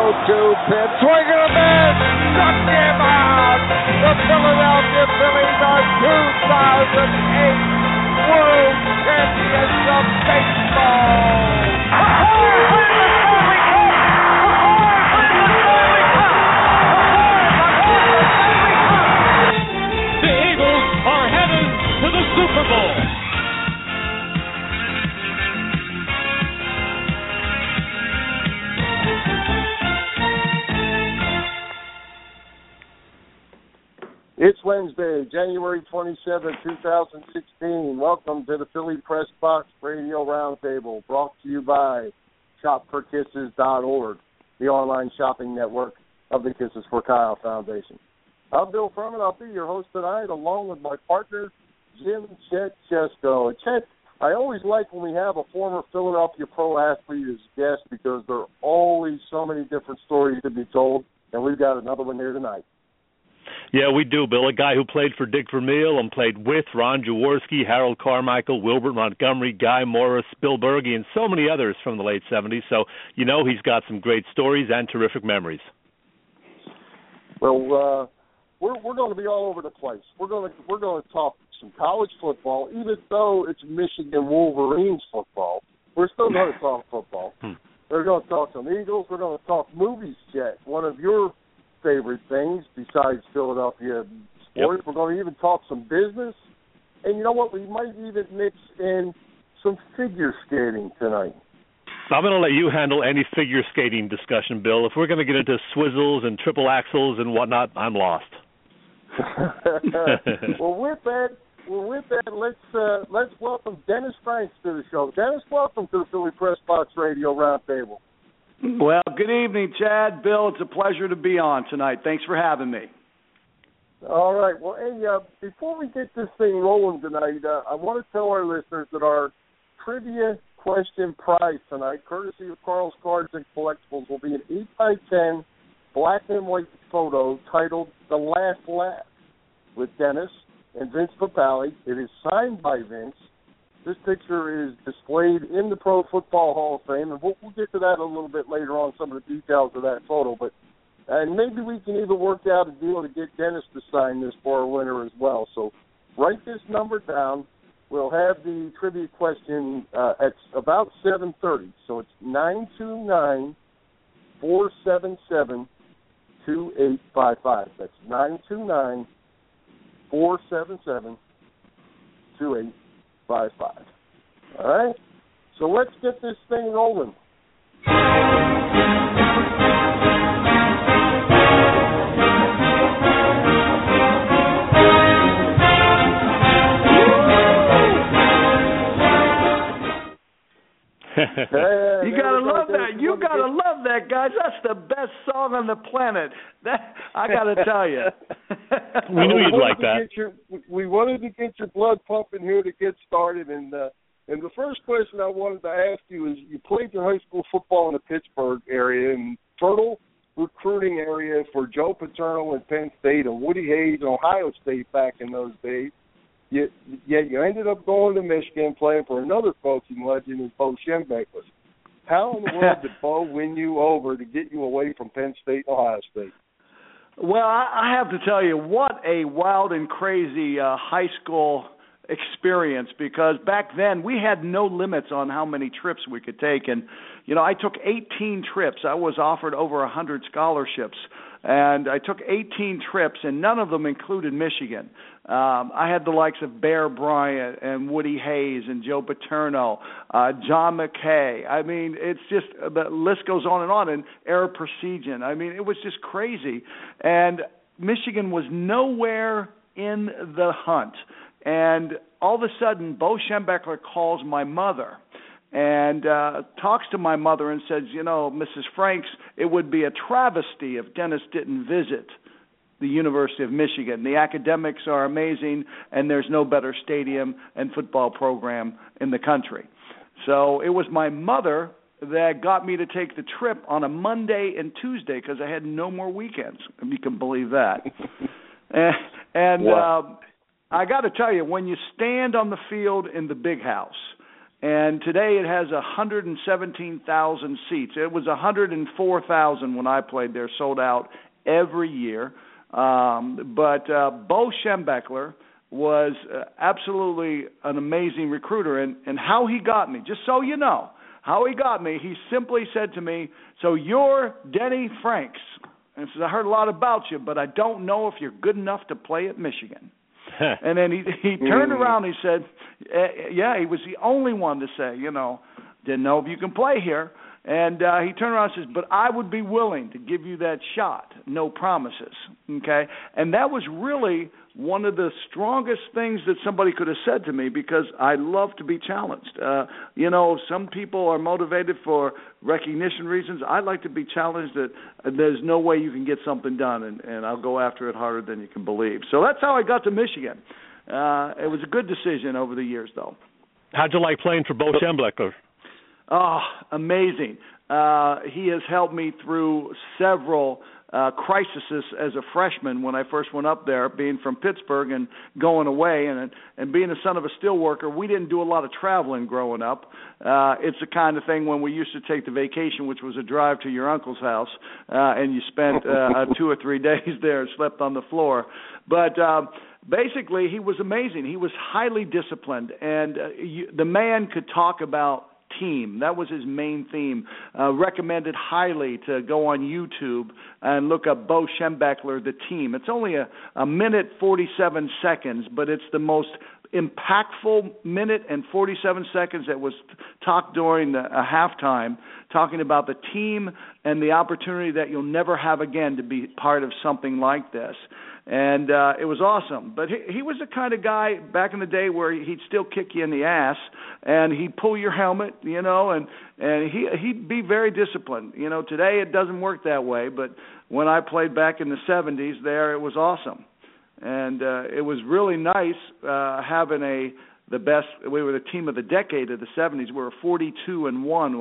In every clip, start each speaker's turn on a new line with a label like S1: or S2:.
S1: pitch. Swing and a miss. Struck him out. The Philadelphia Phillies are 2008 World Champions of baseball.
S2: The Eagles are headed to the Super Bowl.
S3: It's Wednesday, January 27, 2016. Welcome to the Philly Press Box Radio Roundtable, brought to you by ShopForKisses.org, the online shopping network of the Kisses for Kyle Foundation. I'm Bill Furman. I'll be your host tonight, along with my partner, Jim Chet Chesko. And Chet, I always like when we have a former Philadelphia pro athlete as a guest because there are always so many different stories to be told, and we've got another one here tonight.
S4: Yeah, we do, Bill. A guy who played for Dick Vermeil and played with Ron Jaworski, Harold Carmichael, Wilbert Montgomery, Guy Morris, Bill Berge, and so many others from the late 70s. So, you know, he's got some great stories and terrific memories.
S3: Well, we're going to be all over the place. We're going to talk some college football, even though it's Michigan Wolverines football. We're still going to talk football. We're going to talk some Eagles. We're going to talk movies, Chet. One of your favorite things besides Philadelphia sports. Yep. We're going to even talk some business. And you know what? We might even mix in some figure skating tonight.
S4: I'm going to let you handle any figure skating discussion, Bill. If we're going to get into swizzles and triple axels and whatnot, I'm lost.
S3: Well, with that, let's welcome Dennis Franks to the show. Dennis, welcome to the Philly Press Box Radio Roundtable.
S5: Well, good evening, Chad. Bill, it's a pleasure to be on tonight. Thanks for having me.
S3: All right. Well, hey, before we get this thing rolling tonight, I want to tell our listeners that our trivia question prize tonight, courtesy of Carl's Cards and Collectibles, will be an 8x10 black and white photo titled The Last Laugh with Dennis and Vince Papale. It is signed by Vince. This picture is displayed in the Pro Football Hall of Fame, and we'll get to that a little bit later on, some of the details of that photo. But maybe we can even work out a deal to get Dennis to sign this for our winner as well. So write this number down. We'll have the trivia question at about 7:30. So it's 929-477-2855. That's 929-477-2855. All right? So let's get this thing rolling.
S5: You gotta love that. You gotta love that, guys. That's the best song on the planet. That I gotta tell you.
S4: We knew you'd like that.
S3: We wanted to get your blood pumping here to get started, and the first question I wanted to ask you is: you played your high school football in the Pittsburgh area, and fertile recruiting area for Joe Paterno and Penn State, and Woody Hayes and Ohio State back in those days. Yet you ended up going to Michigan, playing for another coaching legend in Bo Schembechler. How in the world did Bo win you over to get you away from Penn State and Ohio State?
S5: Well, I have to tell you, what a wild and crazy high school experience, because back then we had no limits on how many trips we could take. And, you know, I took 18 trips. I was offered over 100 scholarships. And I took 18 trips, and none of them included Michigan. I had the likes of Bear Bryant and Woody Hayes and Joe Paterno, John McKay. I mean, it's just, the list goes on, and Eric Persigan. I mean, it was just crazy. And Michigan was nowhere in the hunt. And all of a sudden, Bo Schembechler calls my mother and talks to my mother and says, you know, Mrs. Franks, it would be a travesty if Dennis didn't visit the University of Michigan. The academics are amazing, and there's no better stadium and football program in the country. So it was my mother that got me to take the trip on a Monday and Tuesday because I had no more weekends, if you can believe that. And
S3: wow.
S5: I got to tell you, when you stand on the field in the big house And today it has 117,000 seats. It was 104,000 when I played there, sold out every year. But Bo Schembechler was absolutely an amazing recruiter. And how he got me, just so you know, how he got me, he simply said to me, "So you're Denny Franks." And he says, "I heard a lot about you, but I don't know if you're good enough to play at Michigan." And then he turned around and he said, yeah, he was the only one to say, didn't know if you can play here. And he turned around and says, "But I would be willing to give you that shot. No promises." Okay? And that was really one of the strongest things that somebody could have said to me, because I love to be challenged. Some people are motivated for recognition reasons. I like to be challenged that there's no way you can get something done, and I'll go after it harder than you can believe. So that's how I got to Michigan. It was a good decision over the years, though.
S4: How'd you like playing for Bo Schembechler?
S5: Oh, amazing. He has helped me through several crises as a freshman when I first went up there, being from Pittsburgh and going away, and being the son of a steelworker. We didn't do a lot of traveling growing up. It's the kind of thing when we used to take the vacation, which was a drive to your uncle's house, and you spent 2 or 3 days there and slept on the floor. But basically, he was amazing. He was highly disciplined, and the man could talk about team. That was his main theme. Recommended highly to go on YouTube and look up Bo Schembechler, the team. It's only a minute 47 seconds, but it's the most impactful minute and 47 seconds that was talked during a halftime, talking about the team and the opportunity that you'll never have again to be part of something like this. And it was awesome. But he was the kind of guy back in the day where he'd still kick you in the ass, and he'd pull your helmet, and he'd be very disciplined. Today it doesn't work that way, but when I played back in the 70s there, it was awesome. And it was really nice having the best. We were the team of the decade of the 70s. We were 42-1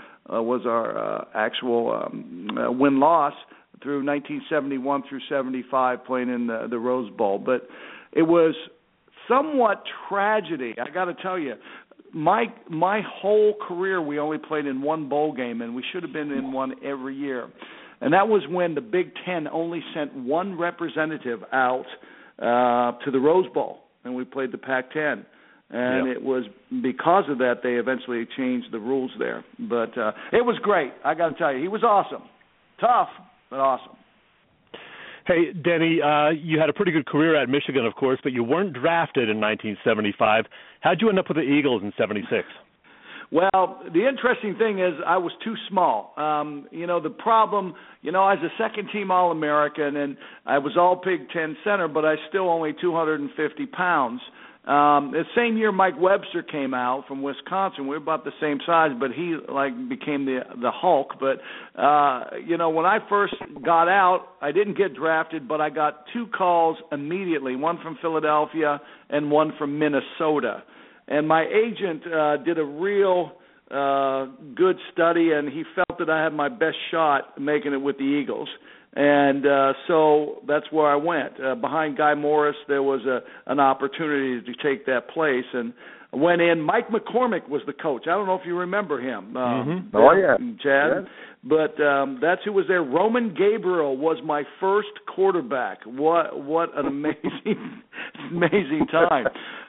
S5: was our actual win-loss through 1971 through 75, playing in the Rose Bowl. But it was somewhat tragedy. I got to tell you, my whole career we only played in one bowl game, and we should have been in one every year. And that was when the Big Ten only sent one representative out to the Rose Bowl, and we played the Pac-10. And It was because of that they eventually changed the rules there. But it was great. I got to tell you, he was awesome. Tough, but awesome.
S4: Hey, Denny, you had a pretty good career at Michigan, of course, but you weren't drafted in 1975. How'd you end up with the Eagles in 76?
S5: Well, the interesting thing is I was too small. The problem, I was a second-team All-American, and I was all Big Ten center, but I still only 250 pounds. The same year Mike Webster came out from Wisconsin. We were about the same size, but he became the Hulk. But when I first got out, I didn't get drafted, but I got 2 calls immediately, one from Philadelphia and one from Minnesota. And my agent did a real good study, and he felt that I had my best shot making it with the Eagles. And so that's where I went. Behind Guy Morris, there was an opportunity to take that place. And I went in. Mike McCormick was the coach. I don't know if you remember him.
S3: Oh, yeah.
S5: Chad. Yeah. But that's who was there. Roman Gabriel was my first quarterback. What an amazing time.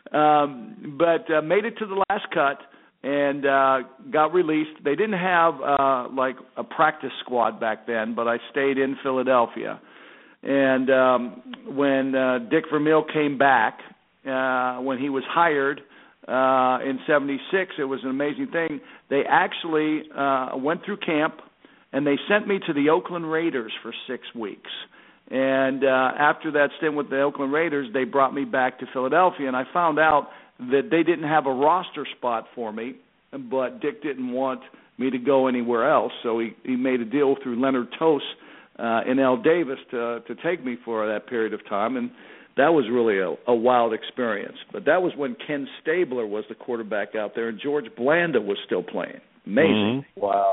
S5: But made it to the last cut and got released. They didn't have a practice squad back then, but I stayed in Philadelphia. And when Dick Vermeil came back, when he was hired in 76, it was an amazing thing. They actually went through camp, and they sent me to the Oakland Raiders for 6 weeks. And after that stint with the Oakland Raiders, they brought me back to Philadelphia, and I found out that they didn't have a roster spot for me, but Dick didn't want me to go anywhere else, so he made a deal through Leonard Tost and Al Davis to take me for that period of time, and that was really a wild experience. But that was when Ken Stabler was the quarterback out there, and George Blanda was still playing. Amazing.
S3: Mm-hmm. Wow.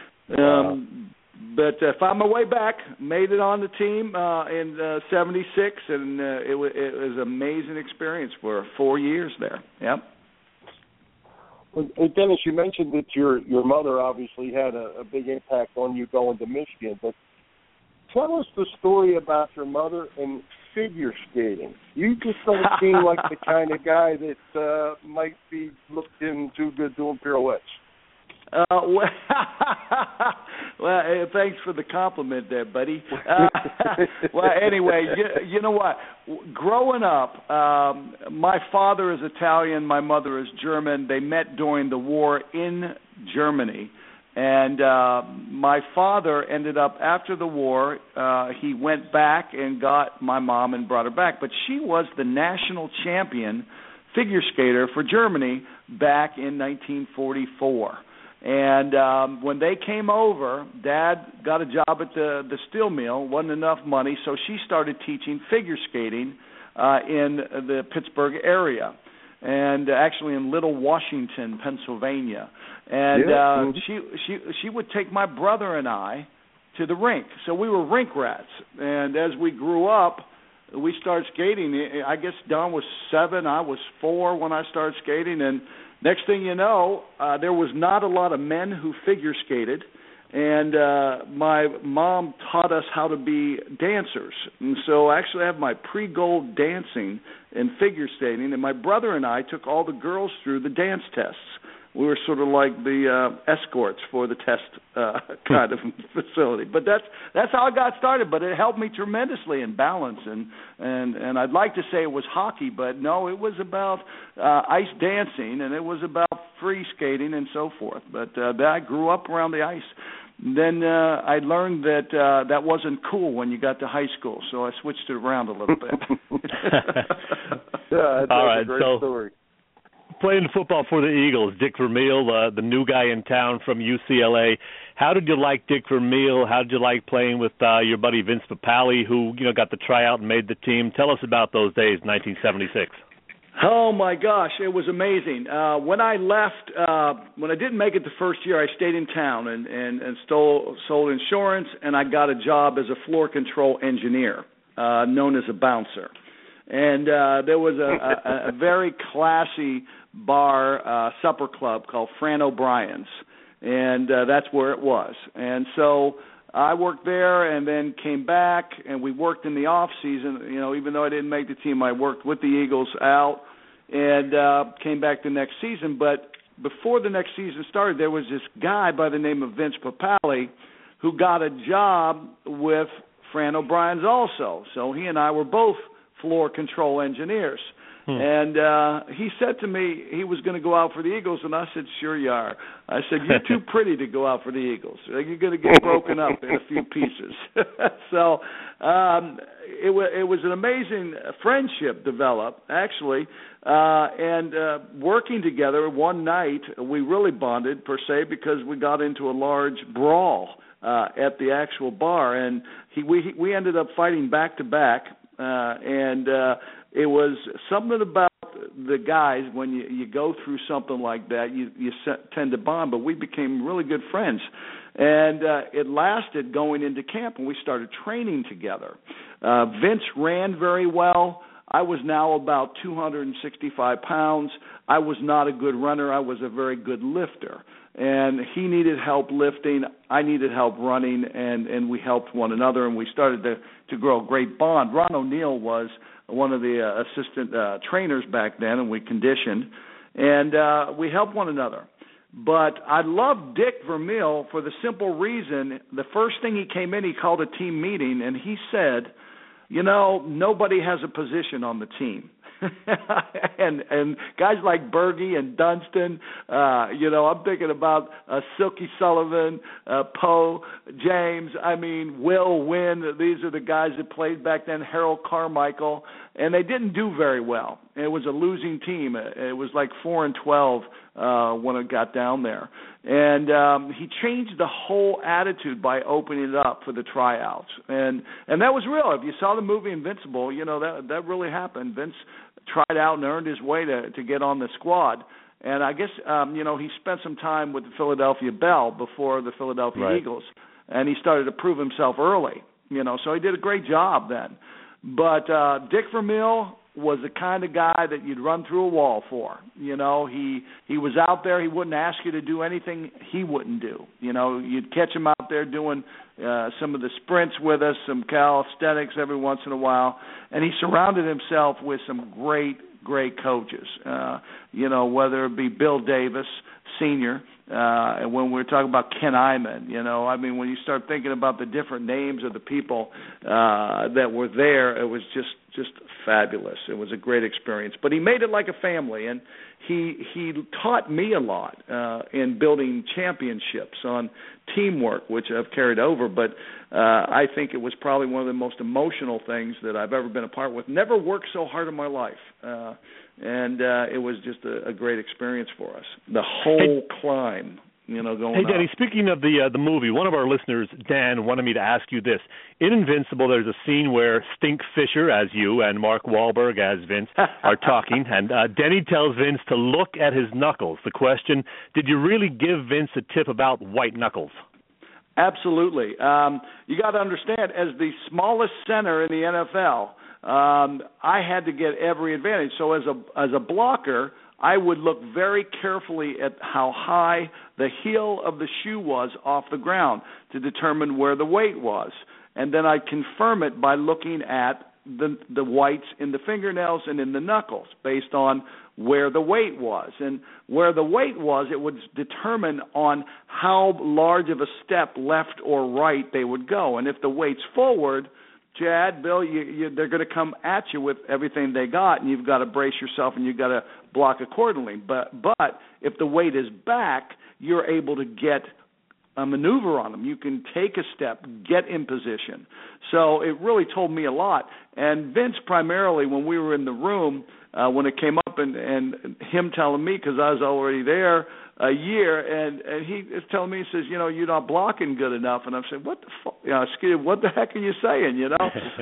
S5: But found my way back, made it on the team in 76, and it was an amazing experience for 4 years there. Yep.
S3: Hey, Dennis, you mentioned that your mother obviously had a big impact on you going to Michigan, but tell us the story about your mother and figure skating. You just don't seem like the kind of guy that might be looked in too good doing pirouettes.
S5: Well, thanks for the compliment there, buddy. Well, anyway, you know what? Growing up, my father is Italian, my mother is German. They met during the war in Germany. And my father ended up, after the war, he went back and got my mom and brought her back. But she was the national champion figure skater for Germany back in 1944. And when they came over, Dad got a job at the steel mill. Wasn't enough money, so she started teaching figure skating in the Pittsburgh area, and actually in Little Washington, Pennsylvania. And she would take my brother and I to the rink. So we were rink rats. And as we grew up, we started skating. I guess Don was 7, I was 4 when I started skating, and next thing you know, there was not a lot of men who figure skated, and my mom taught us how to be dancers. And so actually I have my pre-gold dancing and figure skating, and my brother and I took all the girls through the dance tests. We were sort of like the escorts for the test kind of facility. But that's how I got started. But it helped me tremendously in balance. And I'd like to say it was hockey, but no, it was about ice dancing, and it was about free skating and so forth. But I grew up around the ice. Then I learned that that wasn't cool when you got to high school, so I switched it around a little bit.
S3: That's a great story.
S4: Playing football for the Eagles, Dick Vermeil, the new guy in town from UCLA. How did you like Dick Vermeil? How did you like playing with your buddy Vince Papale, who got the tryout and made the team? Tell us about those days, 1976.
S5: Oh my gosh, it was amazing. When I left, when I didn't make it the first year, I stayed in town and sold insurance, and I got a job as a floor control engineer, known as a bouncer. And there was a very classy bar, supper club called Fran O'Brien's, and that's where it was. And so I worked there and then came back, and we worked in the off season. Even though I didn't make the team, I worked with the Eagles out and came back the next season. But before the next season started, there was this guy by the name of Vince Papale who got a job with Fran O'Brien's also. So he and I were both floor control engineers. And he said to me he was going to go out for the Eagles, and I said, sure you are. I said, you're too pretty to go out for the Eagles. You're going to get broken up in a few pieces. So it was an amazing friendship developed, actually, and working together one night, we really bonded, per se, because we got into a large brawl at the actual bar, and we ended up fighting back-to-back, and it was something about the guys, when you go through something like that, you tend to bond, but we became really good friends. And it lasted going into camp, and we started training together. Vince ran very well. I was now about 265 pounds. I was not a good runner. I was a very good lifter. And he needed help lifting. I needed help running, and we helped one another, and we started to grow a great bond. Ron O'Neill was one of the assistant trainers back then, and we conditioned, and we helped one another. But I loved Dick Vermeil for the simple reason, the first thing he came in, he called a team meeting, and he said, nobody has a position on the team. and guys like Berge and Dunston, I'm thinking about Silky Sullivan, Poe, James, Will Wynn. These are the guys that played back then, Harold Carmichael, and they didn't do very well. It was a losing team. It was like 4-12 when it got down there. And he changed the whole attitude by opening it up for the tryouts. And that was real. If you saw the movie Invincible, that really happened. Vince tried out and earned his way to get on the squad. And I guess, he spent some time with the Philadelphia Bell before the Philadelphia Eagles. And he started to prove himself early, so he did a great job then. But Dick Vermeil, was the kind of guy that you'd run through a wall for. You know, he was out there. He wouldn't ask you to do anything he wouldn't do. You know, you'd catch him out there doing some of the sprints with us, some calisthenics every once in a while, and he surrounded himself with some great coaches. You know, whether it be Bill Davis, Sr., and when we're talking about Ken Iman, you know, I mean, when you start thinking about the different names of the people that were there, it was just fabulous. It was a great experience. But he made it like a family, and he taught me a lot in building championships on teamwork, which I've carried over. But I think it was probably one of the most emotional things that I've ever been a part with. Never worked so hard in my life. And it was just a great experience for us. The whole climb, you know, going
S4: Hey, Danny,
S5: up.
S4: speaking of the movie, one of our listeners, Dan, wanted me to ask you this. In Invincible, there's a scene where Stink Fisher, as you, and Mark Wahlberg, as Vince, are talking, and Denny tells Vince to look at his knuckles. The question, did you really give Vince a tip about white knuckles?
S5: Absolutely. You got to understand, as the smallest center in the NFL, I had to get every advantage. So as a blocker, I would look very carefully at how high the heel of the shoe was off the ground to determine where the weight was. And then I'd confirm it by looking at the whites in the fingernails and in the knuckles based on where the weight was. And where the weight was, it would determine on how large of a step left or right they would go. And if the weight's forward, Chad, Bill, they're going to come at you with everything they got, and you've got to brace yourself and you've got to block accordingly. But if the weight is back, you're able to get a maneuver on them. You can take a step, get in position. So it really told me a lot. And Vince, primarily, when we were in the room, when it came up and him telling me, because I was already there a year, and he is telling me, he says, you know, you're not blocking good enough. And I'm saying, what the fuck? You know, what the heck are you saying, you know?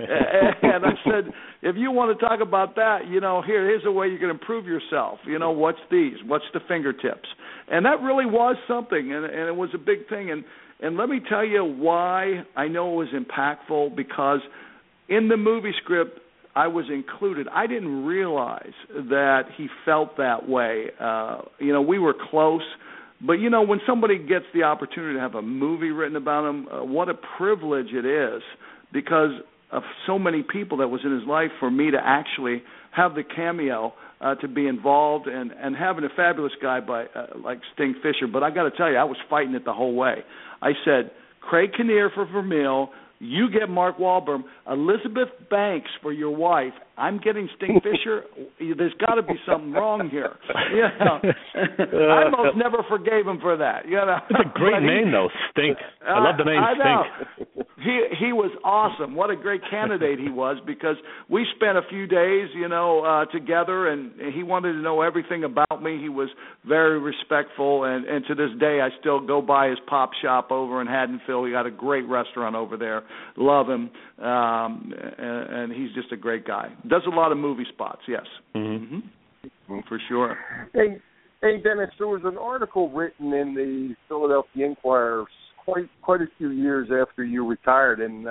S5: And I said, if you want to talk about that, you know, here's a way you can improve yourself. You know, what's these? What's the fingertips? And that really was something, and it was a big thing. And let me tell you why I know it was impactful, because in the movie script, I was included. I didn't realize that he felt that way. You know, we were close. But, you know, when somebody gets the opportunity to have a movie written about him, what a privilege it is, because of so many people that was in his life, for me to actually have the cameo to be involved and having a fabulous guy like Stink Fisher. But I got to tell you, I was fighting it the whole way. I said, Craig Kinnear for Vermeil, you get Mark Wahlberg, Elizabeth Banks for your wife. I'm getting Stink Fisher. There's got to be something wrong here. You know, I almost never forgave him for that. You know,
S4: it's a great name, though, Stink. I love the name Stink.
S5: He was awesome. What a great candidate he was, because we spent a few days, you know, together, and he wanted to know everything about me. He was very respectful, and to this day, I still go by his pop shop over in Haddonfield. He got a great restaurant over there. Love him, and he's just a great guy. Does a lot of movie spots, yes. Mm-hmm. For sure.
S3: Hey, Dennis, there was an article written in the Philadelphia Inquirer quite a few years after you retired, and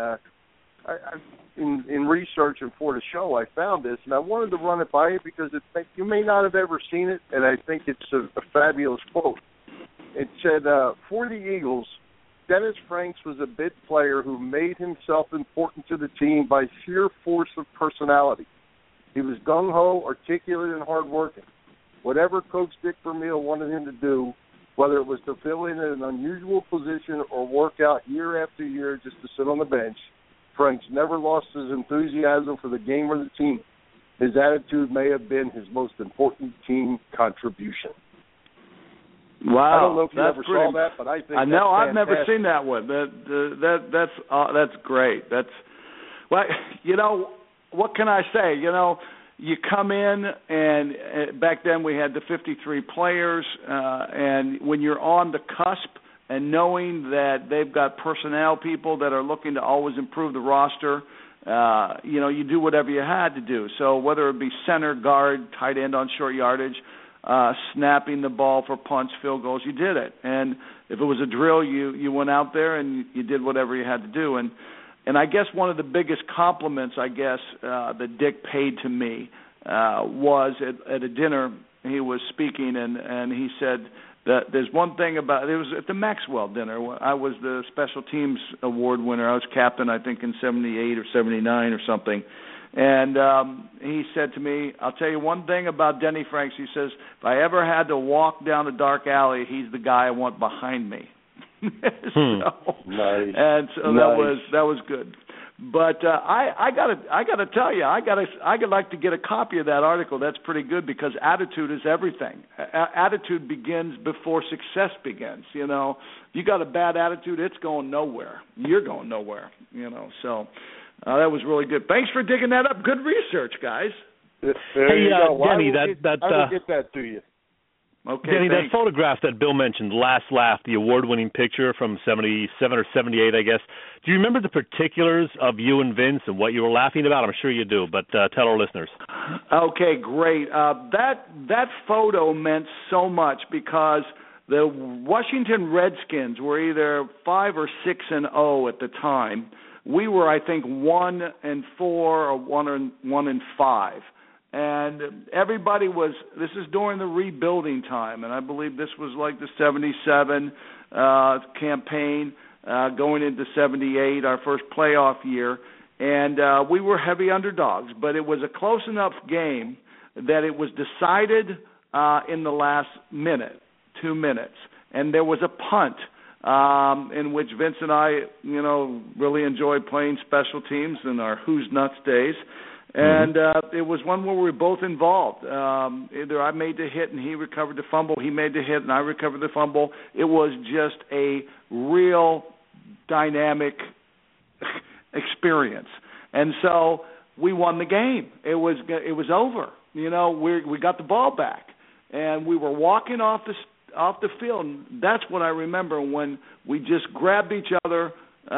S3: in researching for the show, I found this, and I wanted to run it by you because you may not have ever seen it, and I think it's a fabulous quote. It said, for the Eagles, Dennis Franks was a bit player who made himself important to the team by sheer force of personality. He was gung-ho, articulate, and hardworking. Whatever Coach Dick Vermeil wanted him to do, whether it was to fill in an unusual position or work out year after year just to sit on the bench, Franks never lost his enthusiasm for the game or the team. His attitude may have been his most important team contribution.
S5: Wow,
S3: I don't know if you ever saw that, but I think
S5: I know I've never seen that one. That's great. Well, you know, what can I say? You know, you come in, and back then we had the 53 players, and when you're on the cusp and knowing that they've got personnel people that are looking to always improve the roster, you know, you do whatever you had to do. So whether it be center, guard, tight end on short yardage, snapping the ball for punts, field goals, you did it. And if it was a drill, you went out there and you did whatever you had to do. And I guess one of the biggest compliments, that Dick paid to me was at a dinner. He was speaking, and he said that there's one thing about it was at the Maxwell dinner. I was the special teams award winner. I was captain, I think, in 78 or 79 or something. And he said to me, I'll tell you one thing about Denny Franks. He says, if I ever had to walk down a dark alley, he's the guy I want behind me.
S3: Nice.
S5: And so that was good. But I gotta tell you, I'd like to get a copy of that article. That's pretty good because attitude is everything. Attitude begins before success begins. You know, you got a bad attitude, it's going nowhere. You're going nowhere. You know, so that was really good. Thanks for digging that up. Good research, guys.
S3: There you go.
S4: Denny,
S3: I will get that to you.
S5: Okay,
S4: Denny,
S5: thanks.
S4: that photograph that Bill mentioned, Last Laugh, the award-winning picture from 77 or 78, I guess. Do you remember the particulars of you and Vince and what you were laughing about? I'm sure you do, but tell our listeners.
S5: Okay, great. That photo meant so much because the Washington Redskins were either 5 or 6-0 at the time. We were, I think, 1-4 or 1-5. And everybody was, this is during the rebuilding time, and I believe this was like the 77 campaign going into 78, our first playoff year. And we were heavy underdogs, but it was a close enough game that it was decided in the last minute, 2 minutes. And there was a punt in which Vince and I, you know, really enjoyed playing special teams in our Who's Nuts days. And it was one where we were both involved. Either I made the hit and he recovered the fumble, he made the hit and I recovered the fumble. It was just a real dynamic experience. And so we won the game. It was over. You know, we got the ball back. And we were walking off the field. And that's what I remember when we just grabbed each other,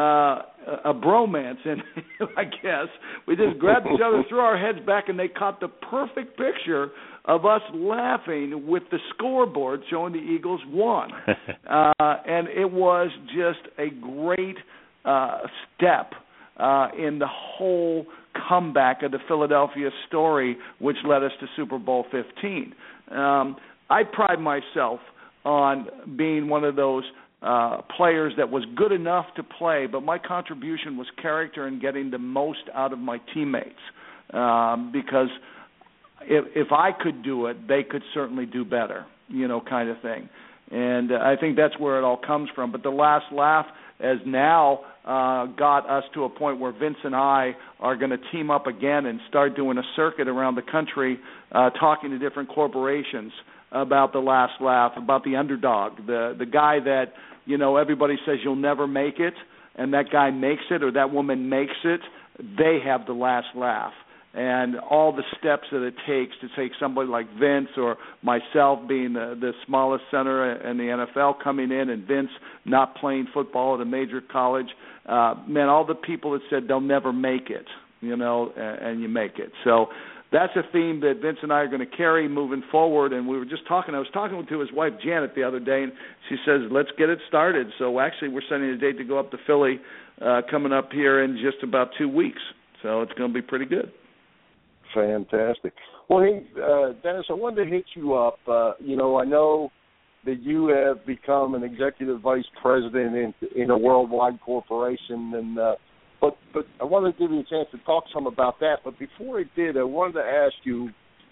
S5: a bromance, and I guess we just grabbed each other, threw our heads back, and they caught the perfect picture of us laughing with the scoreboard showing the Eagles won. And it was just a great step in the whole comeback of the Philadelphia story, which led us to Super Bowl 15. I pride myself on being one of those players that was good enough to play, but my contribution was character and getting the most out of my teammates. Because if I could do it, they could certainly do better, you know, kind of thing. And I think that's where it all comes from. But the Last Laugh has now got us to a point where Vince and I are going to team up again and start doing a circuit around the country, talking to different corporations about the Last Laugh, about the underdog, the guy that, you know, everybody says you'll never make it, and that guy makes it or that woman makes it. They have the last laugh. And all the steps that it takes to take somebody like Vince or myself being the smallest center in the NFL coming in and Vince not playing football at a major college, man, all the people that said they'll never make it, you know, and you make it. So that's a theme that Vince and I are going to carry moving forward. And we were just talking. I was talking to his wife, Janet, the other day, and she says, let's get it started. So actually we're setting a date to go up to Philly coming up here in just about 2 weeks. So it's going to be pretty good.
S3: Fantastic. Well, hey, Dennis, I wanted to hit you up. You know, I know that you have become an executive vice president in a worldwide corporation, and but I wanted to give you a chance to talk some about that. But before I did, I wanted to ask you,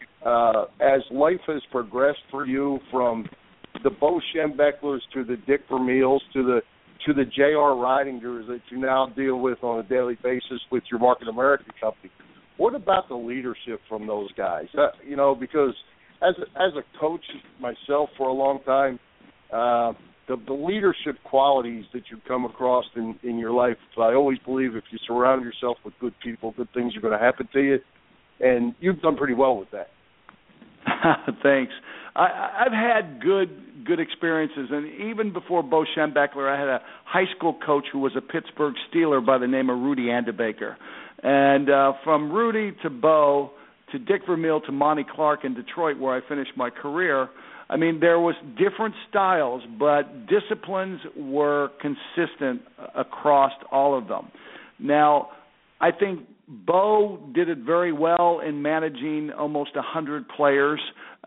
S3: as life has progressed for you from the Bo Schembechlers to the Dick Vermeils to the J.R. Ridingers that you now deal with on a daily basis with your Market America company, what about the leadership from those guys? You know, because as a coach myself for a long time, the leadership qualities that you come across in your life, I always believe if you surround yourself with good people, good things are going to happen to you, and you've done pretty well with that.
S5: Thanks. I've had good experiences, and even before Bo Schembechler, I had a high school coach who was a Pittsburgh Steeler by the name of Rudy Andebaker. And from Rudy to Bo to Dick Vermeil to Monty Clark in Detroit, where I finished my career, I mean, there was different styles, but disciplines were consistent across all of them. Now, I think Bo did it very well in managing almost 100 players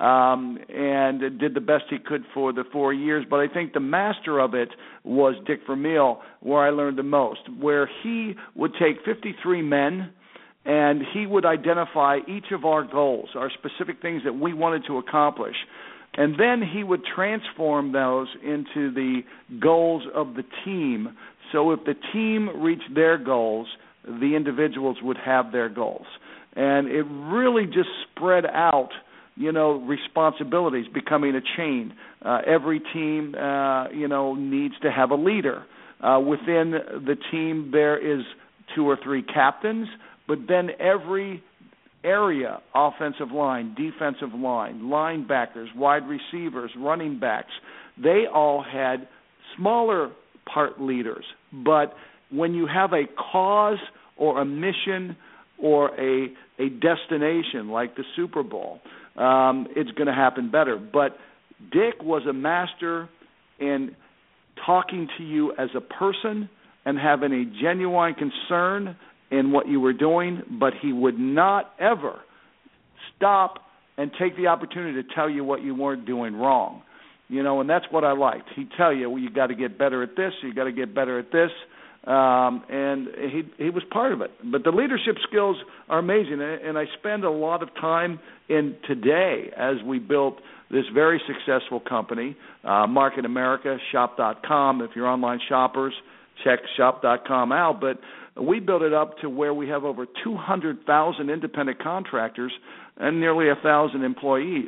S5: and did the best he could for the 4 years. But I think the master of it was Dick Vermeil, where I learned the most, where he would take 53 men and he would identify each of our goals, our specific things that we wanted to accomplish. And then he would transform those into the goals of the team. So if the team reached their goals, the individuals would have their goals. And it really just spread out, responsibilities, becoming a chain. Every team, needs to have a leader. Within the team, there is 2 or 3 captains, but then every area, offensive line, defensive line, linebackers, wide receivers, running backs, they all had smaller part leaders. But when you have a cause or a mission or a destination like the Super Bowl, it's going to happen better. But Dick was a master in talking to you as a person and having a genuine concern in what you were doing, but he would not ever stop and take the opportunity to tell you what you weren't doing wrong. And that's what I liked. He'd tell you, well, you got to get better at this, you got to get better at this, and he was part of it. But the leadership skills are amazing, and I spend a lot of time in today as we built this very successful company, Market America, Shop.com. If you're online shoppers, check Shop.com out. But we built it up to where we have over 200,000 independent contractors and nearly 1,000 employees.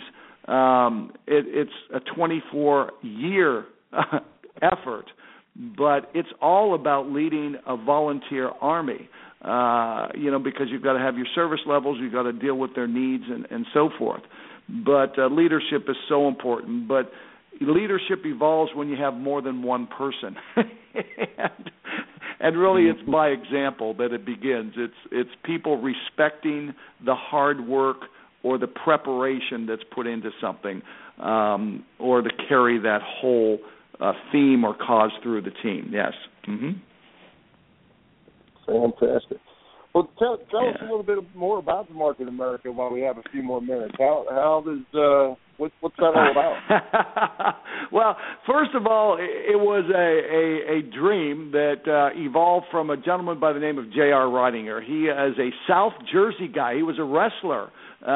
S5: It's a 24-year effort, but it's all about leading a volunteer army, because you've got to have your service levels, you've got to deal with their needs and so forth. But leadership is so important. But leadership evolves when you have more than one person. And really it's by example that it begins. It's people respecting the hard work or the preparation that's put into something, or to carry that whole theme or cause through the team. Yes. Mm-hmm.
S3: Fantastic. Well, tell us a little bit more about the Market America while we have a few more minutes. How does what's that all about?
S5: Well, first of all, it was a dream that evolved from a gentleman by the name of J.R. Ridinger. He is a South Jersey guy. He was a wrestler,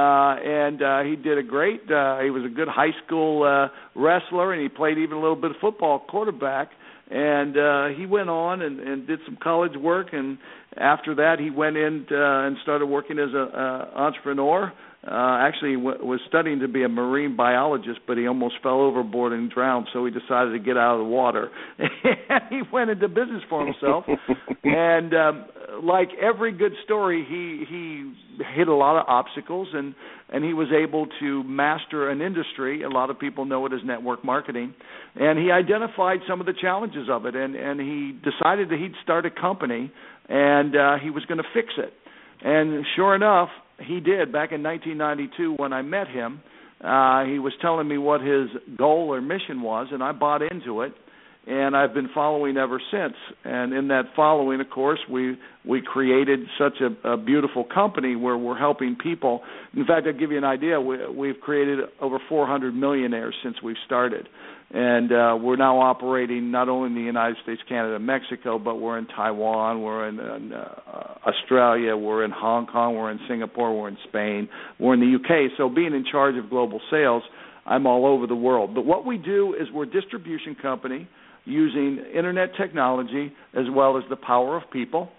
S5: and he did a great. He was a good high school wrestler, and he played even a little bit of football, quarterback. And he went on and did some college work, and after that he went in and started working as an entrepreneur. Actually was studying to be a marine biologist, but he almost fell overboard and drowned, so he decided to get out of the water. He went into business for himself, and like every good story, he hit a lot of obstacles, and he was able to master an industry. A lot of people know it as network marketing, and he identified some of the challenges of it, and he decided that he'd start a company, and he was going to fix it. And sure enough, he did. Back in 1992 when I met him, he was telling me what his goal or mission was, and I bought into it, and I've been following ever since. And in that following, of course, we created such a beautiful company where we're helping people. In fact, I'll give you an idea. We've created over 400 millionaires since we've started. And we're now operating not only in the United States, Canada, and Mexico, but we're in Taiwan, we're in Australia, we're in Hong Kong, we're in Singapore, we're in Spain, we're in the UK. So being in charge of global sales, I'm all over the world. But what we do is we're a distribution company using internet technology as well as the power of people.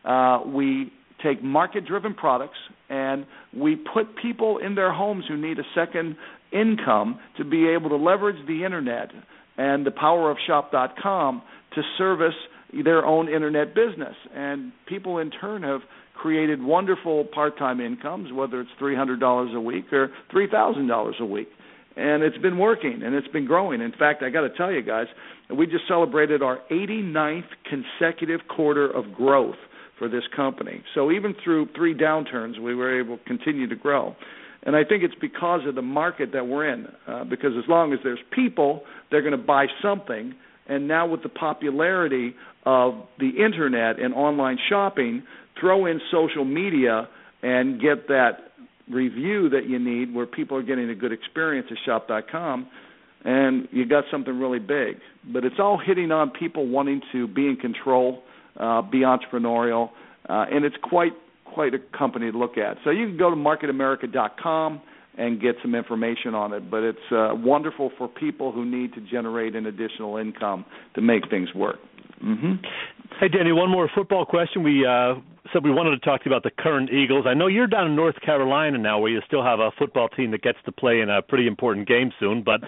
S5: We take market-driven products, and we put people in their homes who need a second income to be able to leverage the internet and the power of Shop.com to service their own internet business. And people in turn have created wonderful part-time incomes, whether it's $300 a week or $3,000 a week. And it's been working, and it's been growing. In fact, I got to tell you guys, we just celebrated our 89th consecutive quarter of growth for this company. So even through 3 downturns, we were able to continue to grow. And I think it's because of the market that we're in, because as long as there's people, they're going to buy something, And now with the popularity of the Internet and online shopping, throw in social media and get that review that you need where people are getting a good experience at shop.com, and you got something really big. But it's all hitting on people wanting to be in control, be entrepreneurial, and it's quite a company to look at. So you can go to marketamerica.com and get some information on it. But it's wonderful for people who need to generate an additional income to make things work. Mm-hmm.
S4: Hey, Danny, one more football question. We said we wanted to talk to you about the current Eagles. I know you're down in North Carolina now where you still have a football team that gets to play in a pretty important game soon. But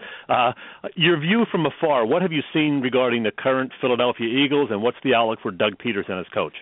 S4: your view from afar, what have you seen regarding the current Philadelphia Eagles, and what's the outlook for Doug Peterson as coach?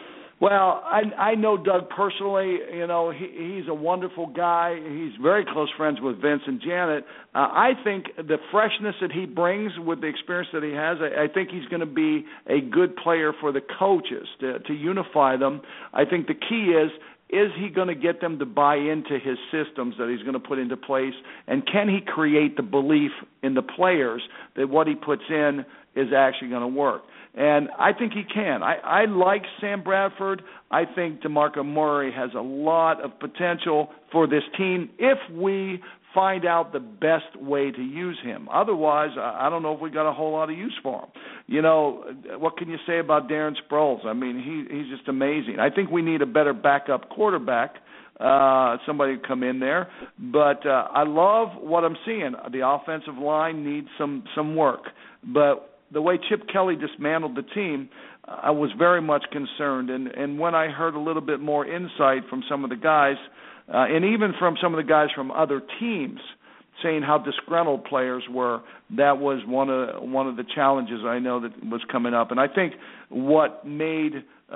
S5: Well, I know Doug personally. You know, he's a wonderful guy. He's very close friends with Vince and Janet. I think the freshness that he brings with the experience that he has, I think he's going to be a good player for the coaches to unify them. I think the key is he going to get them to buy into his systems that he's going to put into place, and can he create the belief in the players that what he puts in is actually going to work? And I think he can. I like Sam Bradford. I think DeMarco Murray has a lot of potential for this team if we find out the best way to use him. Otherwise, I don't know if we got a whole lot of use for him. You know, what can you say about Darren Sproles? I mean, he's just amazing. I think we need a better backup quarterback, somebody to come in there. But I love what I'm seeing. The offensive line needs some work. But the way Chip Kelly dismantled the team, I was very much concerned. And when I heard a little bit more insight from some of the guys, and even from some of the guys from other teams, saying how disgruntled players were, that was one of the challenges I know that was coming up. And I think what made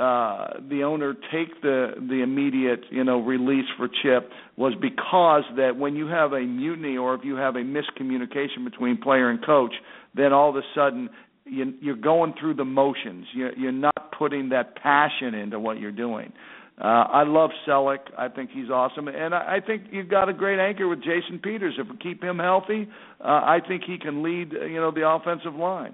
S5: the owner take the immediate release for Chip was because that when you have a mutiny or if you have a miscommunication between player and coach, then all of a sudden you're going through the motions. You're not putting that passion into what you're doing. I love Selleck. I think he's awesome. And I think you've got a great anchor with Jason Peters. If we keep him healthy, I think he can lead, the offensive line.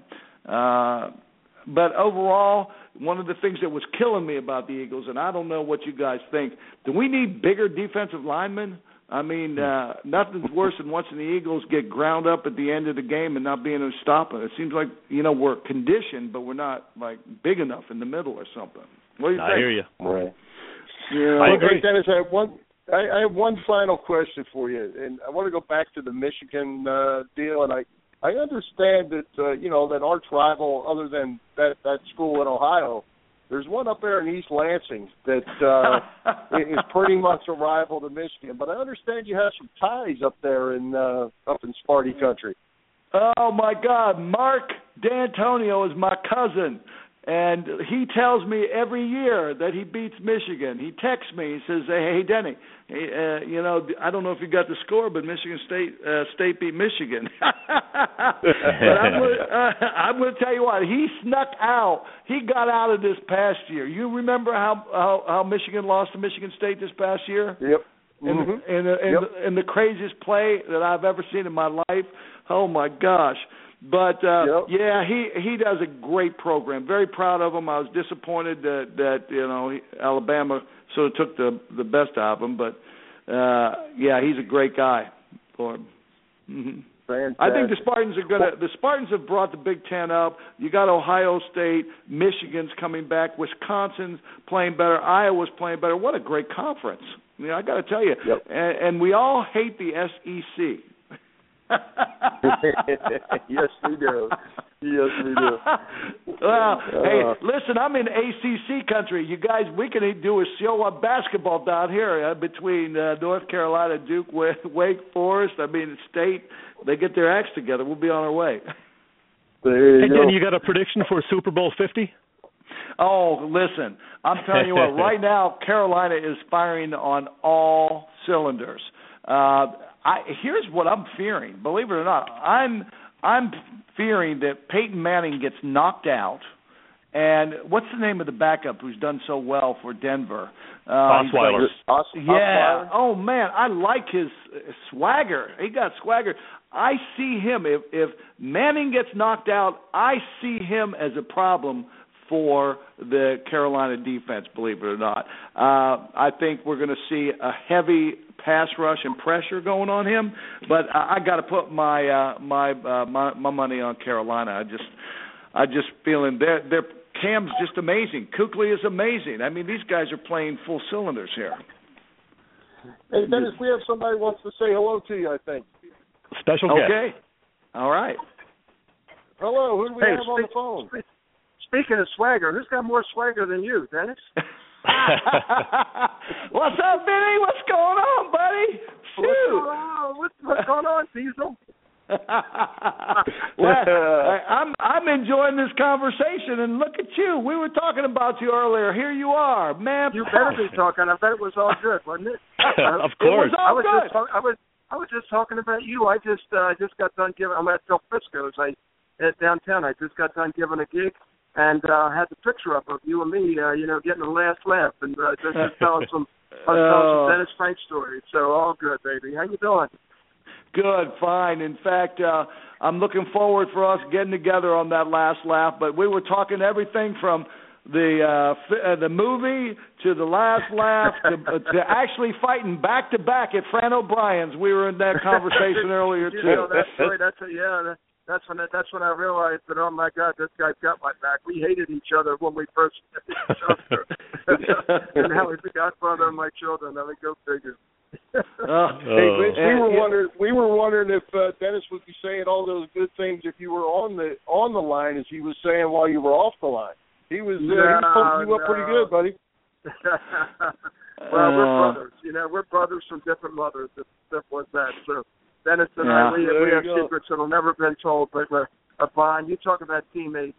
S5: But overall, one of the things that was killing me about the Eagles, and I don't know what you guys think, do we need bigger defensive linemen? I mean, nothing's worse than watching the Eagles get ground up at the end of the game and not being able to stop it. It seems like, we're conditioned, but we're not, big enough in the middle or something. What do you think?
S4: I hear you.
S3: Right.
S4: Yeah, I agree.
S3: Dennis, I have one final question for you, and I want to go back to the Michigan deal. And I understand that, that arch rival, other than that school in Ohio, there's one up there in East Lansing that is pretty much a rival to Michigan. But I understand you have some ties up there in Sparty country.
S5: Oh, my God. Mark D'Antonio is my cousin. And he tells me every year that he beats Michigan. He texts me. He says, "Hey, Denny, I don't know if you got the score, but Michigan State beat Michigan." But I'm going to tell you what. He snuck out. He got out of this past year. You remember how Michigan lost to Michigan State this past year?
S3: Yep.
S5: In the craziest play that I've ever seen in my life. Oh my gosh. But, yeah, he does a great program. Very proud of him. I was disappointed that Alabama sort of took the best out of him. But, yeah, he's a great guy for him. Mm-hmm. I think the Spartans have brought the Big Ten up. You got Ohio State, Michigan's coming back, Wisconsin's playing better, Iowa's playing better. What a great conference. I got to tell you.
S3: Yep.
S5: And we all hate the SEC.
S3: Yes, we do.
S5: Well, hey, listen, I'm in ACC country. You guys, we can do a show on basketball down here between North Carolina, Duke, Wake Forest. I mean, State. They get their acts together. We'll be on our way.
S3: There you go.
S4: You got a prediction for Super Bowl 50?
S5: Oh, listen, I'm telling you what. Right now, Carolina is firing on all cylinders. Here's what I'm fearing. Believe it or not, I'm fearing that Peyton Manning gets knocked out, And what's the name of the backup who's done so well for Denver?
S4: Osweiler.
S5: Yeah. Oh, man, I like his swagger. He got swagger. I see him. If Manning gets knocked out, I see him as a problem for the Carolina defense, believe it or not. I think we're going to see a heavy pass rush and pressure going on him, but I got to put my money on Carolina. I just feeling their Cam's just amazing. Kuechly is amazing. I mean, these guys are playing full cylinders here.
S3: Hey, Dennis, we have somebody who wants to say hello to you, I think.
S4: Special guest.
S5: Okay. All right.
S3: Hello, who do we have on the phone?
S1: Speaking of swagger, who's got more swagger than you, Dennis?
S5: What's up, Vinny? What's going on, buddy?
S1: What's going on, Diesel?
S5: Well, I'm enjoying this conversation, and look at you. We were talking about you earlier. Here you are, man.
S1: You better be talking. I bet it was all good, wasn't it?
S4: Of course.
S5: It was all good.
S1: I was just talking about you. I just got done giving. I'm at Del Frisco's. Downtown. I just got done giving a gig, and had the picture up of you and me. Getting the last laugh, and just telling some Dennis Frank stories. So all good, baby. How you doing?
S5: Good, fine. In fact, I'm looking forward for us getting together on that last laugh. But we were talking everything from the movie to the last laugh to actually fighting back to back at Fran O'Brien's. We were in that conversation earlier too.
S1: That's when I realized that, oh my God, this guy's got my back. We hated each other when we first met each other, and now he's the godfather of my children. I mean, go figure.
S3: Hey, Vince, we were wondering if Dennis would be saying all those good things if you were on the line, as he was saying while you were off the line. He was pumping you up pretty good, buddy.
S1: Well, we're brothers. We're brothers from different mothers. It's simple as that. So Dennis and I, we have secrets that'll never been told, but we're a bond. You talk about teammates.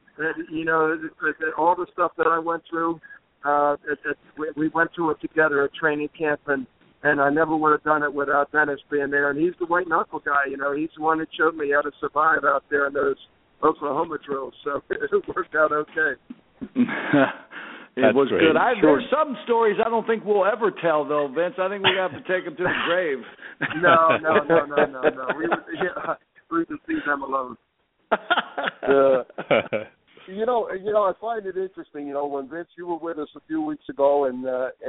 S1: All the stuff that I went through, we went through it together at training camp, and I never would have done it without Dennis being there. And he's the white knuckle guy, He's the one that showed me how to survive out there in those Oklahoma drills. So it worked out okay.
S5: It was great. Good. There's some stories I don't think we'll ever tell, though, Vince. I think we have to take them to the grave.
S1: No. We just leave them alone.
S3: I find it interesting. When Vince, you were with us a few weeks ago, and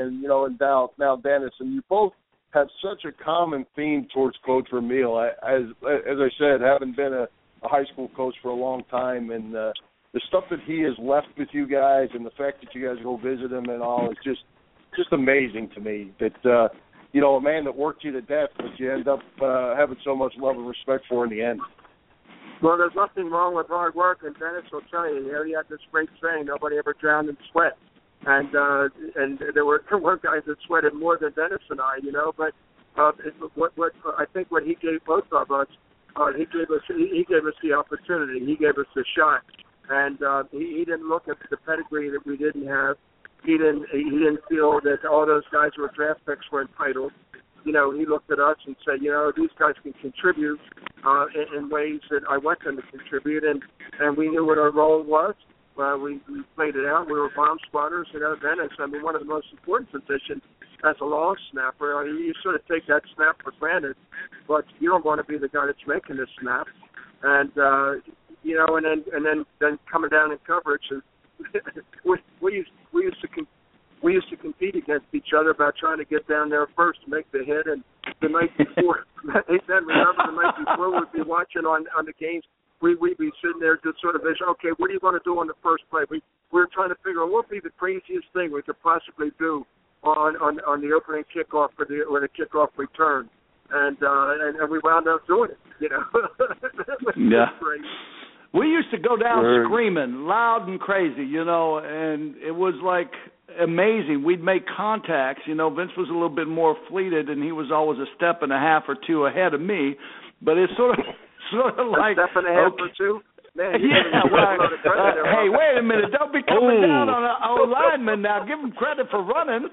S3: now Dennis, and you both have such a common theme towards Coach Vermeil. As I said, having been a high school coach for a long time, and the stuff that he has left with you guys, and the fact that you guys go visit him and all, is just amazing to me. That a man that worked you to death, but you end up having so much love and respect for in the end.
S1: Well, there's nothing wrong with hard work, and Dennis will tell you. He had this great saying: "Nobody ever drowned in sweat." And there were guys that sweated more than Dennis and I, But what I think what he gave both of us, he gave us the opportunity. He gave us the shot, and he didn't look at the pedigree that we didn't have. He didn't feel that all those guys who were draft picks were entitled. He looked at us and said, these guys can contribute in ways that I want them to contribute, and we knew what our role was. We played it out. We were bomb spotters. Dennis, one of the most important positions as a long snapper. You sort of take that snap for granted, but you don't want to be the guy that's making the snap. And and then coming down in coverage, and we used to compete against each other about trying to get down there first to make the hit. And the night before, remember the night before, we'd be watching on the games. We'd be sitting there just sort of vision. Okay, what are you going to do on the first play? We were trying to figure out what would be the craziest thing we could possibly do on the opening kickoff or the kickoff return. And we wound up doing it.
S5: Yeah. Crazy. We used to go down screaming, loud and crazy, and it was like amazing. We'd make contacts. Vince was a little bit more fleeted, and he was always a step and a half or two ahead of me. But it's sort of like
S1: a step and a half or two. Man,
S5: hey, wait a minute! Don't be coming down on our lineman now. Give him credit for running.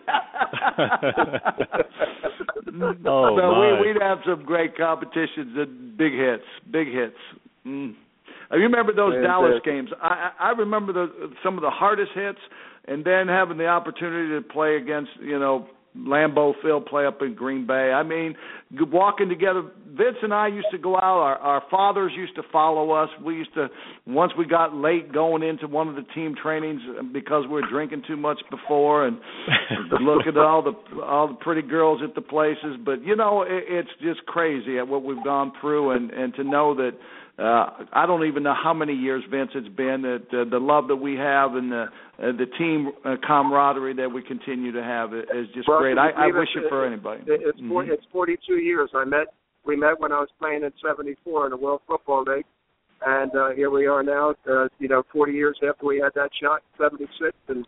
S5: We'd have some great competitions and big hits. I remember those Dallas games. I remember some of the hardest hits, and then having the opportunity to play against, Lambeau Field, play up in Green Bay. I mean, walking together. Vince and I used to go out. Our fathers used to follow us. We used to, once we got late going into one of the team trainings because we were drinking too much before, and look at all the pretty girls at the places. But it's just crazy at what we've gone through, and to know that. I don't even know how many years, Vince, it's been. That the love that we have and the team camaraderie that we continue to have is just great. I wish it for anybody.
S1: It's 42 years. We met when I was playing in '74 in the World Football League, and here we are now. 40 years after we had that shot, '76, and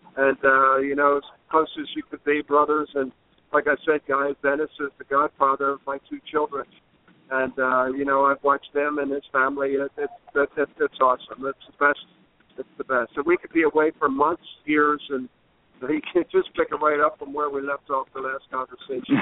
S1: as close as you could be, brothers. And like I said, guys, Dennis is the godfather of my two children. And, I've watched them and his family. It's awesome. It's the best. It's the best. So we could be away for months, years, and he can just pick it right up from where we left off the last conversation.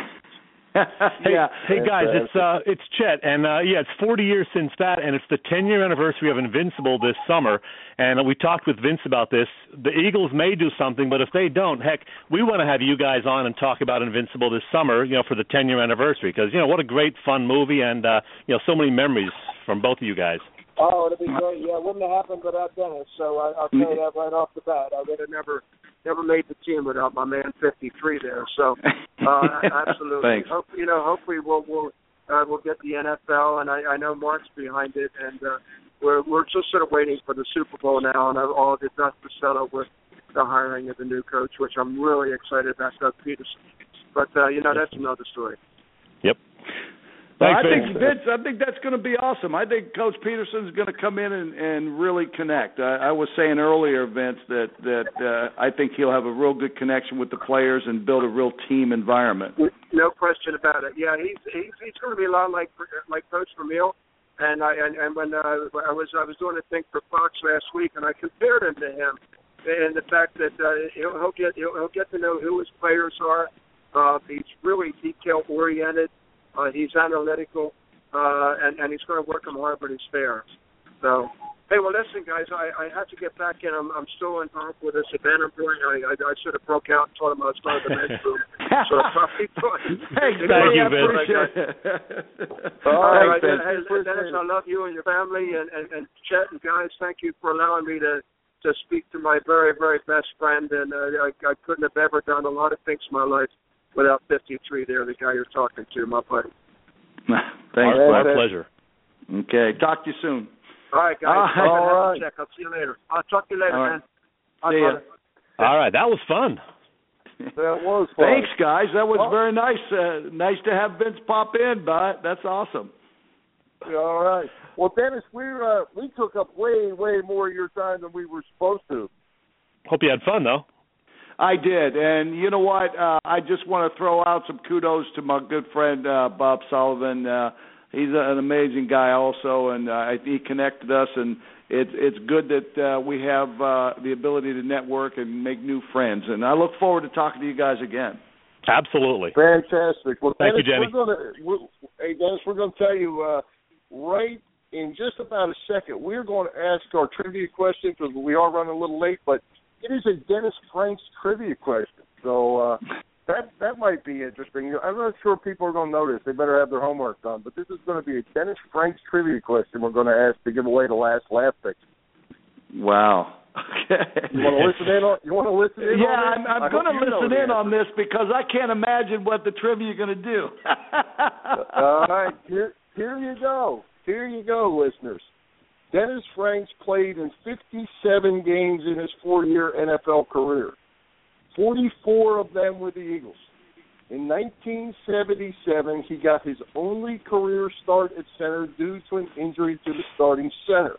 S4: Hey guys, it's Chet, and it's 40 years since that, and it's the 10-year anniversary of Invincible this summer. And we talked with Vince about this. The Eagles may do something, but if they don't, heck, we want to have you guys on and talk about Invincible this summer, for the 10-year anniversary, because what a great fun movie, and so many memories from both of you guys.
S1: Oh, it'd be great. Yeah, it wouldn't have happened without Dennis. So I'll tell you that right off the bat. I would have never made the team without my man 53 there. So absolutely.
S5: Thanks.
S1: Hopefully we'll get the NFL, and I know Mark's behind it, and we're just sort of waiting for the Super Bowl now, and all the dust to settle with the hiring of the new coach, which I'm really excited about, Doug Peterson. But that's another story.
S4: Yep.
S5: I think that's going to be awesome. I think Coach Peterson's going to come in and really connect. I was saying earlier, Vince, that I think he'll have a real good connection with the players and build a real team environment.
S1: No question about it. Yeah, he's going to be a lot like Coach Vermeil. And when I was doing a thing for Fox last week, and I compared him to him, and the fact that he'll get to know who his players are. He's really detail oriented. He's analytical, and he's going to work him hard, but he's fair. So, hey, well, listen, guys, I have to get back in. I'm still involved with this event. I sort of broke out and told him I was going to the men's room. So I probably thought.
S4: Thank you, Vince.
S1: All right, Dennis, I love you and your family, and Chet and guys, thank you for allowing me to speak to my very, very best friend. And I couldn't have ever done a lot of things in my life without 53 there, the guy you're talking to, my buddy.
S5: Thanks,
S4: my pleasure.
S5: Okay, talk to you soon.
S1: All right, guys. All right. Check. I'll see you later. I'll talk to you later, man.
S5: See ya.
S4: All right, that was fun.
S3: That was fun.
S5: Thanks, guys. That was very nice. Nice to have Vince pop in, but that's awesome.
S3: All right. Well, Dennis, we took up way, way more of your time than we were supposed to.
S4: Hope you had fun, though.
S5: I did, and you know what? I just want to throw out some kudos to my good friend Bob Sullivan. He's an amazing guy also, and he connected us, and it's good that we have the ability to network and make new friends. And I look forward to talking to you guys again.
S4: Absolutely.
S3: Fantastic. Well,
S4: Thank
S3: Dennis,
S4: you, Jenny.
S3: Hey, Dennis, we're going to tell you right in just about a second, we're going to ask our trivia question because we are running a little late, but it is a Dennis Franks trivia question, so that might be interesting. I'm not sure people are going to notice. They better have their homework done. But this is going to be a Dennis Franks trivia question we're going to ask to give away the last laugh pick.
S5: Wow. Okay.
S3: You want to listen in?
S5: Yeah, I'm going to listen in on this because I can't imagine what the trivia you're going to do.
S3: All right, here you go. Here you go, listeners. Dennis Franks played in 57 games in his 4-year NFL career. 44 of them with the Eagles. In 1977, he got his only career start at center due to an injury to the starting center.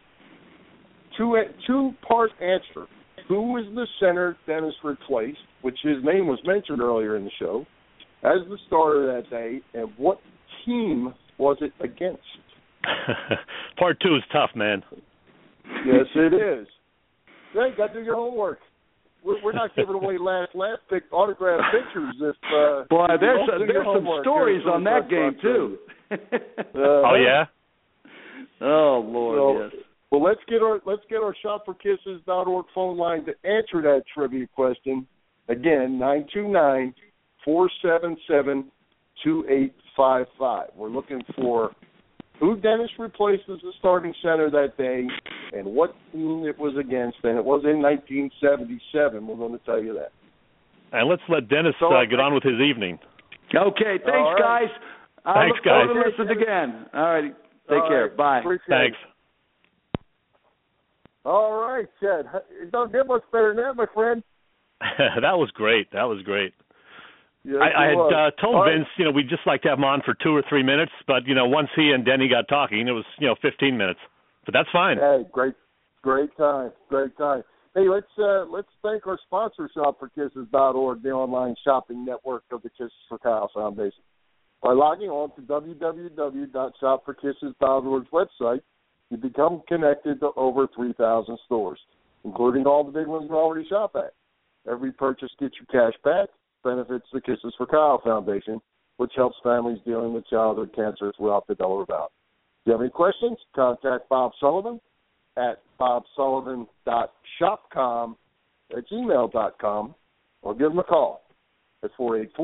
S3: Two-part answer. Who was the center Dennis replaced, which his name was mentioned earlier in the show, as the starter that day, and what team was it against?
S4: Part 2 is tough, man.
S3: Yes, it is. Hey, got to do your homework. We're not giving away last pick autographed pictures.
S5: Boy, there's some stories on that game too.
S4: Oh yeah.
S5: Oh, Lord, yes.
S3: Well, let's get our shopforkisses.org phone line to answer that trivia question. Again, 929-477-2855. We're looking for who Dennis replaced as the starting center that day and what team it was against. And it was in 1977. We're going to tell you that.
S4: And let's let Dennis get on with his evening.
S5: Okay, thanks, guys. I look forward to listening again. All right, take care. Bye.
S4: Thanks.
S3: All right, Chad. It don't get much better than that, my friend.
S4: That was great.
S3: Yes,
S4: I had told Vince, we'd just like to have him on for 2 or 3 minutes, but, once he and Denny got talking, it was, 15 minutes. But that's fine.
S3: Hey, great time. Hey, let's thank our sponsor, ShopForKisses.org, the online shopping network of the Kisses for Kyle Foundation. By logging on to www.shopforkisses.org's website, you become connected to over 3,000 stores, including all the big ones you already shop at. Every purchase gets you cash back, benefits the Kisses for Kyle Foundation, which helps families dealing with childhood cancer throughout the Delaware Valley. If you have any questions, contact Bob Sullivan at bobsullivan.shopcom@gmail.com or give him a call at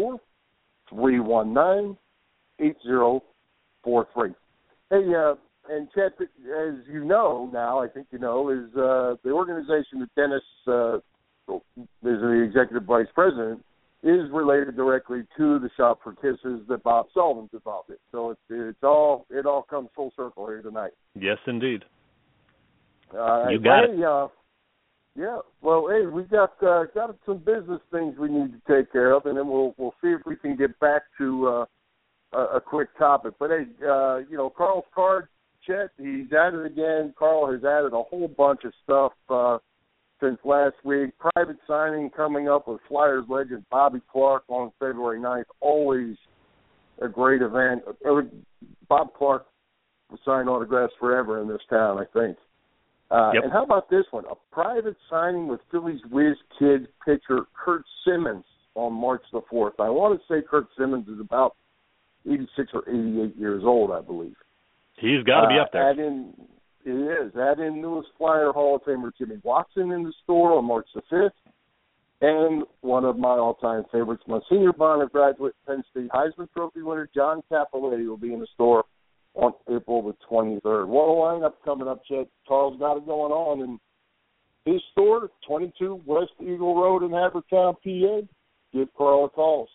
S3: 484-319-8043. Hey, and Chet, as you know now, I think you know, is the organization that Dennis is the executive vice president is related directly to the Shop for Kisses that Bob Sullivan's involved in. So it all comes full circle here tonight.
S4: Yes, indeed.
S3: You
S4: got it.
S3: Yeah. Well, hey, we got some business things we need to take care of, and then we'll see if we can get back to a quick topic. But hey, Carl's Cards, Chet, he's at it again. Carl has added a whole bunch of stuff since last week. Private signing coming up with Flyers legend Bobby Clark on February 9th. Always a great event. Bob Clark will sign autographs forever in this town, I think.
S4: Yep.
S3: And how about this one? A private signing with Phillies whiz kid pitcher Kurt Simmons on March the 4th. I want to say Kurt Simmons is about 86 or 88 years old, I believe.
S4: He's got to be up there.
S3: Add in newest Flyer Hall of Famer Jimmy Watson in the store on March the 5th. And one of my all-time favorites, my senior Bonner graduate, Penn State Heisman Trophy winner John Cappelletti will be in the store on April the 23rd. What a lineup coming up, Chet. Carl's got it going on. And his store, 22 West Eagle Road in Havertown, PA. Give Carl a call,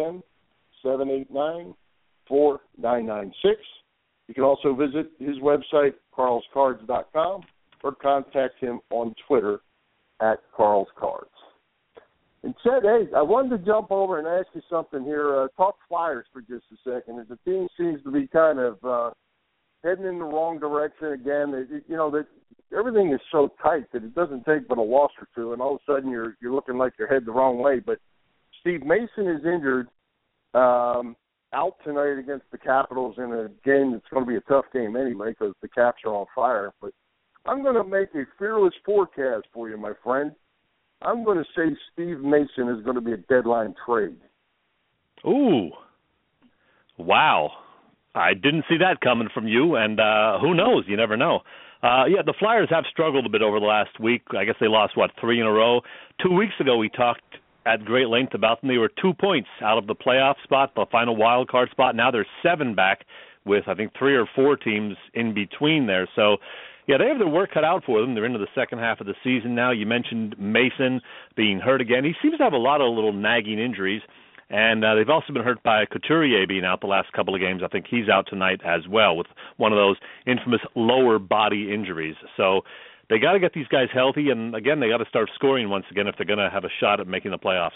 S3: 610-789-4996. You can also visit his website, carlscards.com, or contact him on Twitter at carlscards. And Chet, hey, I wanted to jump over and ask you something here. Talk Flyers for just a second. As the team seems to be kind of heading in the wrong direction again. That everything is so tight that it doesn't take but a loss or two, and all of a sudden you're looking like you're headed the wrong way. But Steve Mason is injured, out tonight against the Capitals in a game that's going to be a tough game anyway because the Caps are on fire. But I'm going to make a fearless forecast for you, my friend. I'm going to say Steve Mason is going to be a deadline trade.
S4: Ooh. Wow. I didn't see that coming from you, and who knows? You never know. The Flyers have struggled a bit over the last week. I guess they lost, 3 in a row? 2 weeks ago we talked at great length about them. They were 2 points out of the playoff spot, the final wild card spot. Now they're 7 back with, I think, 3 or 4 teams in between there. So, yeah, they have their work cut out for them. They're into the second half of the season now. You mentioned Mason being hurt again. He seems to have a lot of little nagging injuries, and they've also been hurt by Couturier being out the last couple of games. I think he's out tonight as well with one of those infamous lower body injuries. So they got to get these guys healthy, and, again, they got to start scoring once again if they're going to have a shot at making the playoffs.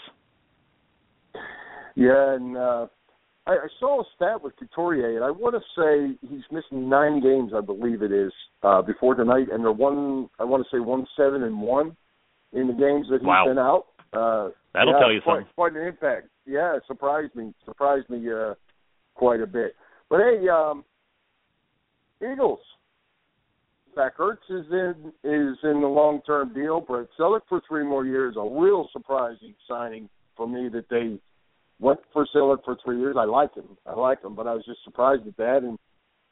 S3: Yeah, and I saw a stat with Couturier, and I want to say he's missing 9 games, I believe it is, before tonight, and they're 1-7-1 in the games that he's been out.
S4: That'll tell you something.
S3: Quite an impact. Yeah, it surprised me quite a bit. But hey, Eagles. Zach Ertz is in the long-term deal. Brett Selleck for 3 more years. A real surprising signing for me that they went for Selleck for 3 years. I like him, but I was just surprised at that. And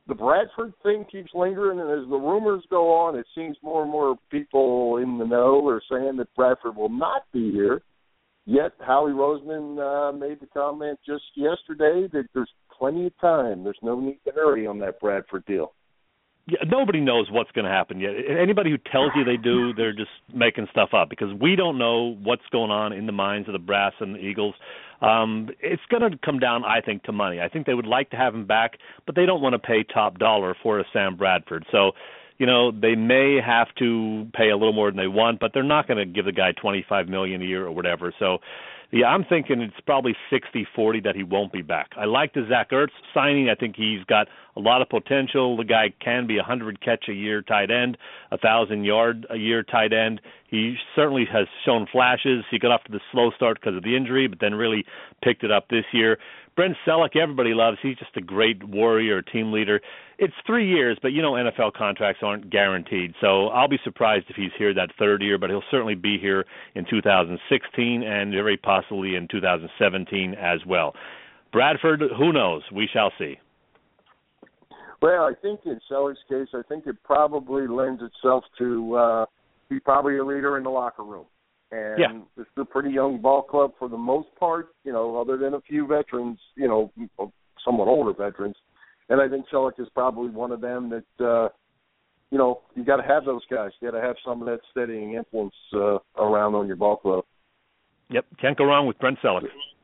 S3: the Bradford thing keeps lingering, and as the rumors go on, it seems more and more people in the know are saying that Bradford will not be here. Yet Howie Roseman made the comment just yesterday that there's plenty of time. There's no need to hurry on that Bradford deal.
S4: Yeah, nobody knows what's going to happen yet. Anybody who tells you they do, they're just making stuff up because we don't know what's going on in the minds of the Brass and the Eagles. It's going to come down, I think, to money. I think they would like to have him back, but they don't want to pay top dollar for a Sam Bradford. So, you know, they may have to pay a little more than they want, but they're not going to give the guy $25 million a year or whatever. So, yeah, I'm thinking it's probably 60-40 that he won't be back. I like the Zach Ertz signing. I think he's got a lot of potential. The guy can be 100-catch-a-year tight end, 1,000-yard-a-year tight end. He certainly has shown flashes. He got off to the slow start because of the injury, but then really picked it up this year. Brent Selleck, everybody loves. He's just a great warrior, team leader. It's 3 years, but, you know, NFL contracts aren't guaranteed. So I'll be surprised if he's here that third year, but he'll certainly be here in 2016 and very possibly in 2017 as well. Bradford, who knows? We shall see.
S3: Well, I think in Selleck's case, I think it probably lends itself to he's probably a leader in the locker room. And
S4: yeah.
S3: It's a pretty young ball club for the most part, you know, other than a few veterans, you know, somewhat older veterans. And I think Selleck is probably one of them that, you know, you got to have those guys. You got to have some of that steadying influence around on your ball club.
S4: Yep, can't go wrong with Brent Selleck.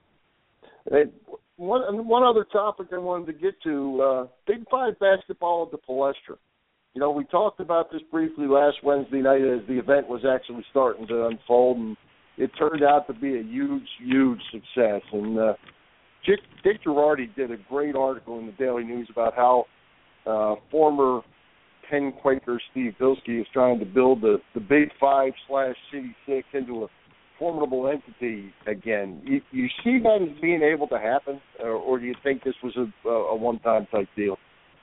S3: And one other topic I wanted to get to, Big Five basketball at the Palestra. You know, we talked about this briefly last Wednesday night as the event was actually starting to unfold, and it turned out to be a huge, huge success. And Dick Girardi did a great article in the Daily News about how former Penn Quaker Steve Bilski is trying to build the Big Five / City Six into a formidable entity again. You see that as being able to happen, or do you think this was a one-time type deal?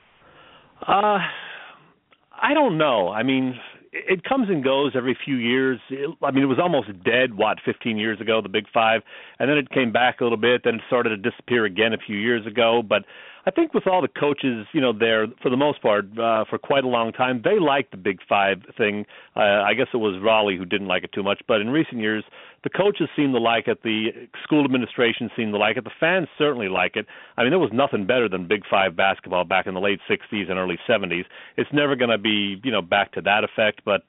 S4: I don't know. I mean, it comes and goes every few years. It was almost dead, 15 years ago, the Big Five, and then it came back a little bit, then it started to disappear again a few years ago. But I think with all the coaches, you know, there, for the most part, for quite a long time, they liked the Big Five thing. I guess it was Raleigh who didn't like it too much, but in recent years, the coaches seem to like it, the school administration seem to like it, the fans certainly like it. I mean, there was nothing better than Big Five basketball back in the late 60s and early 70s. It's never going to be, you know, back to that effect, but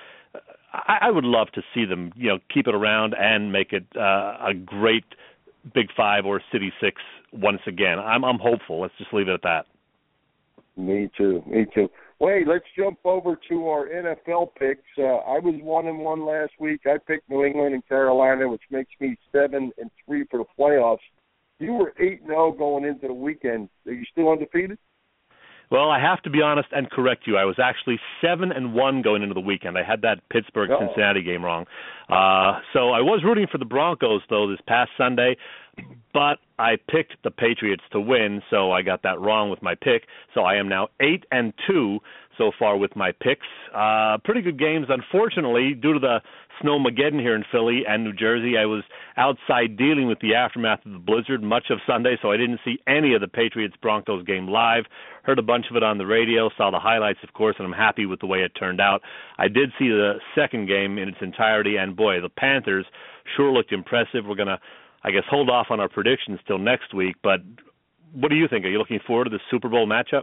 S4: I would love to see them, you know, keep it around and make it a great Big Five or City Six once again. I'm hopeful. Let's just leave it at that.
S3: Me too. Wait, let's jump over to our NFL picks. I was 1-1 last week. I picked New England and Carolina, which makes me 7-3 for the playoffs. You were 8-0 going into the weekend. Are you still undefeated?
S4: Well, I have to be honest and correct you. I was actually 7-1 going into the weekend. I had that Pittsburgh-Cincinnati game wrong. So I was rooting for the Broncos, though, this past Sunday, but I picked the Patriots to win, so I got that wrong with my pick. So I am now 8-2 so far with my picks. Pretty good games. Unfortunately, due to the snowmageddon here in Philly and New Jersey, I was outside dealing with the aftermath of the blizzard much of Sunday, so I didn't see any of the Patriots-Broncos game live. Heard a bunch of it on the radio, saw the highlights, of course, and I'm happy with the way it turned out. I did see the second game in its entirety, and boy, the Panthers sure looked impressive. We're going to, I guess, hold off on our predictions till next week, but what do you think? Are you looking forward to the Super Bowl matchup?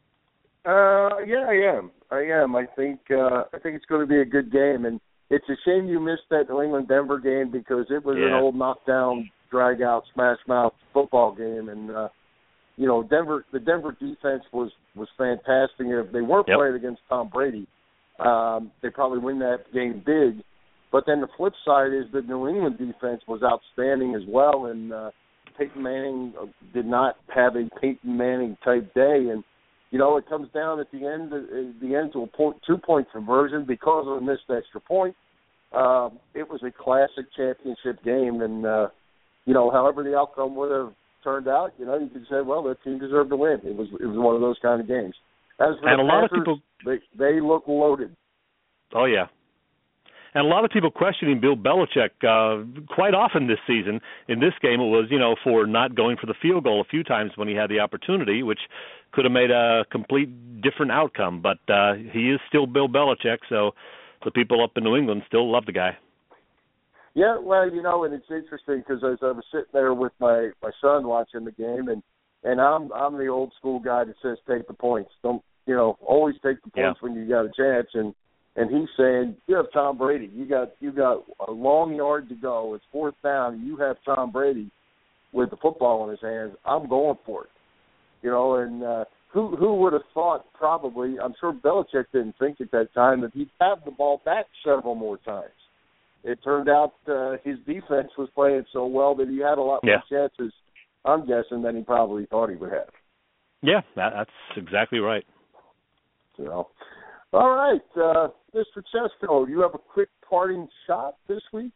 S3: Yeah, I am. I think it's going to be a good game, and it's a shame you missed that New England-Denver game because it was an old knockdown, drag-out, smash-mouth football game, and you know, the Denver defense was fantastic. If they weren't playing against Tom Brady, they probably win that game big. But then the flip side is the New England defense was outstanding as well, and Peyton Manning did not have a Peyton Manning type day, and you know, it comes down at the end to a 2-point conversion because of a missed extra point. It was a classic championship game, and you know, however the outcome would have turned out, you know, you could say, well, that team deserved to win. It was one of those kind of games. As for
S4: and
S3: the
S4: a lot
S3: Panthers,
S4: of people,
S3: they look loaded.
S4: Oh yeah. And a lot of people questioning Bill Belichick quite often this season. In this game, it was, for not going for the field goal a few times when he had the opportunity, which could have made a complete different outcome. But he is still Bill Belichick, so the people up in New England still love the guy.
S3: Yeah, well, and it's interesting because as I was sitting there with my son watching the game, and I'm the old school guy that says take the points. Don't always take the points when you got a chance. And he's saying you have Tom Brady. You got a long yard to go. It's fourth down. You have Tom Brady with the football in his hands. I'm going for it. And who would have thought? Probably, I'm sure Belichick didn't think at that time that he'd have the ball back several more times. It turned out his defense was playing so well that he had a lot more chances, I'm guessing, than he probably thought he would have.
S4: Yeah, that's exactly right.
S3: All right, Mr. Chesko, do you have a quick parting shot this week?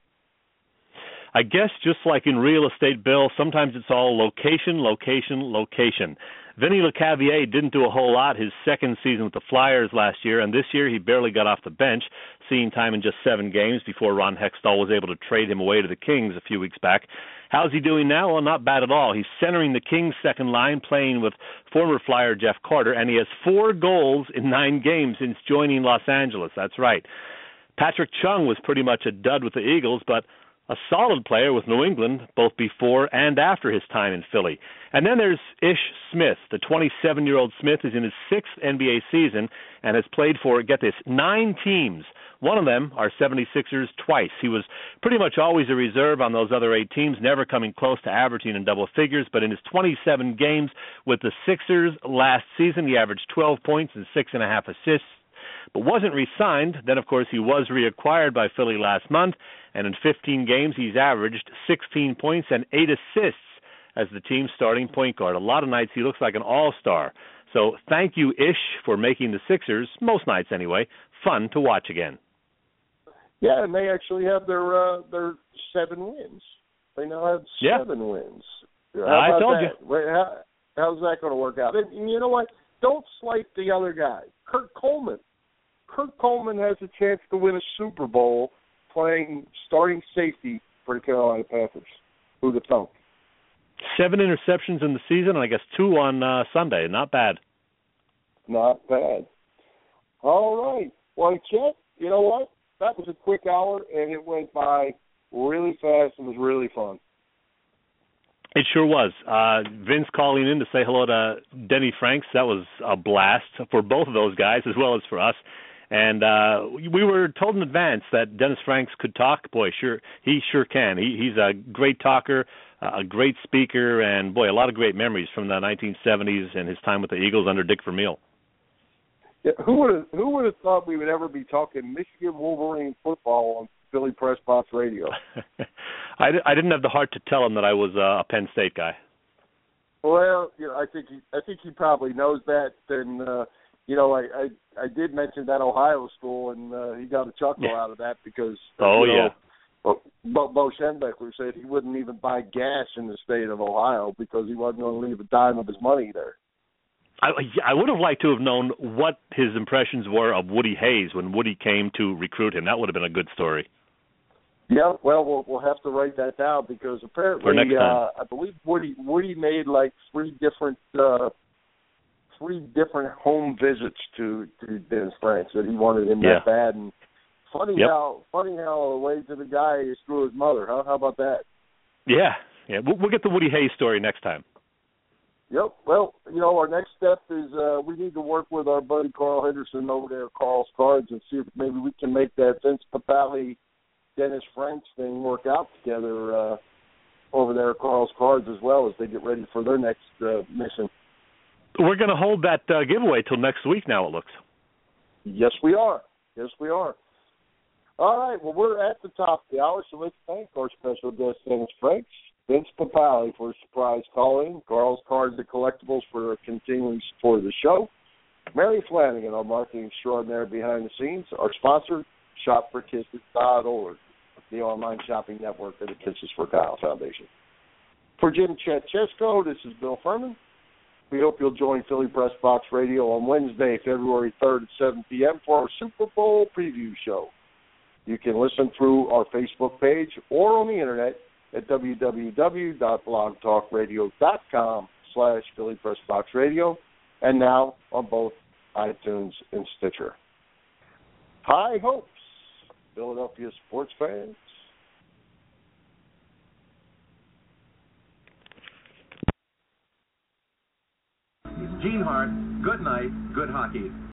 S4: I guess just like in real estate, Bill, sometimes it's all location, location, location. Vinny LeCavier didn't do a whole lot his second season with the Flyers last year, and this year he barely got off the bench, seeing time in just 7 games before Ron Hextall was able to trade him away to the Kings a few weeks back. How's he doing now? Well, not bad at all. He's centering the Kings' second line, playing with former Flyer Jeff Carter, and he has 4 goals in 9 games since joining Los Angeles. That's right. Patrick Chung was pretty much a dud with the Eagles, but a solid player with New England, both before and after his time in Philly. And then there's Ish Smith. The 27-year-old Smith is in his 6th NBA season and has played for, get this, 9 teams. One of them are 76ers twice. He was pretty much always a reserve on those other 8 teams, never coming close to averaging in double figures, but in his 27 games with the Sixers last season, he averaged 12 points and 6.5 assists, but wasn't re-signed. Then, of course, he was reacquired by Philly last month, and in 15 games he's averaged 16 points and 8 assists as the team's starting point guard. A lot of nights he looks like an all-star. So thank you, Ish, for making the Sixers, most nights anyway, fun to watch again.
S3: Yeah, and they actually have their 7 wins. They now have 7 wins.
S4: I told you.
S3: Wait, how's that going to work out? And you know what? Don't slight the other guy, Kurt Coleman. Kurt Coleman has a chance to win a Super Bowl playing starting safety for the Carolina Panthers. Who'd have thunk? 7
S4: interceptions in the season, and I guess 2 on Sunday. Not bad.
S3: Not bad. All right. Well, Chet, you know what? That was a quick hour, and it went by really fast and was really fun.
S4: It sure was. Vince calling in to say hello to Denny Franks, that was a blast for both of those guys as well as for us. And we were told in advance that Dennis Franks could talk. Boy, he sure can. He's a great talker, a great speaker, and, boy, a lot of great memories from the 1970s and his time with the Eagles under Dick Vermeil.
S3: Yeah, who would have thought we would ever be talking Michigan Wolverine football on Philly Press Box Radio?
S4: I didn't have the heart to tell him that I was a Penn State guy.
S3: Well, I think he probably knows that, and I did mention that Ohio school, and he got a chuckle out of that because Bo Schembechler said he wouldn't even buy gas in the state of Ohio because he wasn't going to leave a dime of his money there.
S4: I would have liked to have known what his impressions were of Woody Hayes when Woody came to recruit him. That would have been a good story.
S3: Yeah, well, we'll have to write that down because apparently, I believe Woody made like 3 different home visits to Dennis Franks that he wanted him that bad. And funny how the way to the guy is through his mother. Huh? How about that? Yeah.
S4: We'll get the Woody Hayes story next time.
S3: Yep. Well, our next step is we need to work with our buddy Carl Henderson over there at Carl's Cards and see if maybe we can make that Vince Papale, Dennis Franks thing work out together over there at Carl's Cards as well as they get ready for their next mission.
S4: We're going to hold that giveaway till next week now, it looks.
S3: Yes, we are. All right. Well, we're at the top of the hour, so let's thank our special guest, Dennis Franks, Vince Papale for a surprise call-in, Carl's Cards and Collectibles for their continuing support of the show, Mary Flanagan, our marketing extraordinaire behind the scenes, our sponsor, shopforkisses.org, the online shopping network of the Kisses for Kyle Foundation. For Jim Chet Chesko, this is Bill Furman. We hope you'll join Philly Press Box Radio on Wednesday, February 3rd at 7 p.m. for our Super Bowl preview show. You can listen through our Facebook page or on the internet at www.blogtalkradio.com/PhillyPressBoxRadio, and now on both iTunes and Stitcher. High hopes, Philadelphia sports fans.
S6: Gene Hart, good night, good hockey.